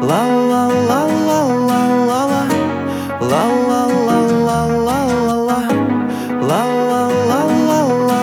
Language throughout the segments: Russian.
ла ла ла ла ла ла ла ла ла ла ла ла ла ла ла ла ла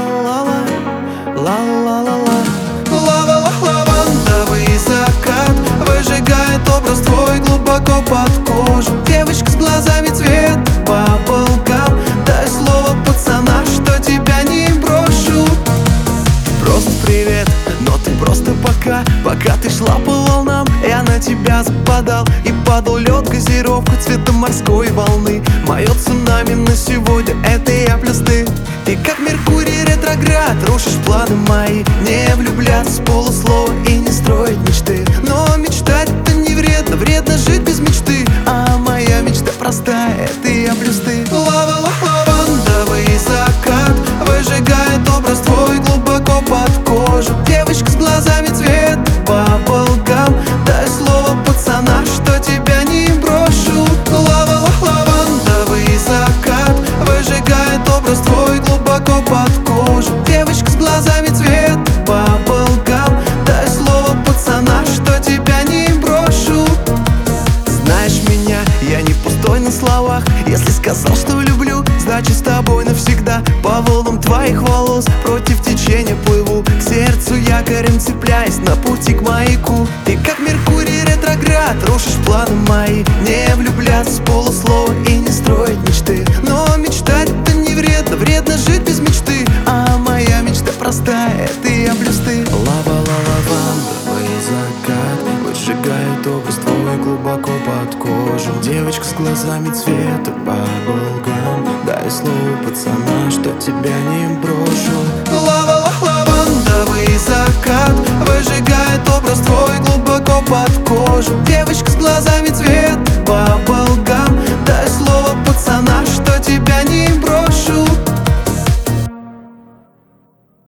ла ла ла. Лавандовый закат выжигает образ твой глубоко под кожу. Девочка с глазами цвет bubblegum. Дай слово пацана, что тебя не брошу. Просто привет, но ты просто пока ты шла по волнам, я на тебя западал. И падал лед, газировка цвета морской волны. Мое цунами на сегодня — это я плюс ты. Ты как Меркурий ретроград, рушишь планы мои. Не влюбляться с полуслова и не строить мечты. Но мечтать — это не вредно, вредно жить без мечты. А моя мечта простая — это я плюс ты. Лавандовый закат выжигает образ твой глубоко под кожу. Девочка с глазами цвет bubblegum. Дай слово пацана, что тебя не брошу. Лавандовый закат выжигает образ твой глубоко под кожу. Девочка с глазами цвет bubblegum. Дай слово пацана, что тебя не брошу. Знаешь меня, я не пустой на словах. Если сказал, что люблю, значит с тобой навсегда. По волнам твоих волос против течения плыву. К сердцу якорем цепляясь на пути к маяку. Ты как Меркурий ретроград, рушишь планы мои. Не влюбляться с полуслова и не строить мечты. Но мечтать — это не вредно, вредно жить без мечты. А моя мечта простая — это я плюс ты. Лавандовый закат выжигает образ твой глубоко под кожу. Девочка с глазами цвета bubblegum. Дай слово пацана, что тебя не брошу. Лавандовый закат выжигает образ твой глубоко под кожу. Девочка с глазами цвета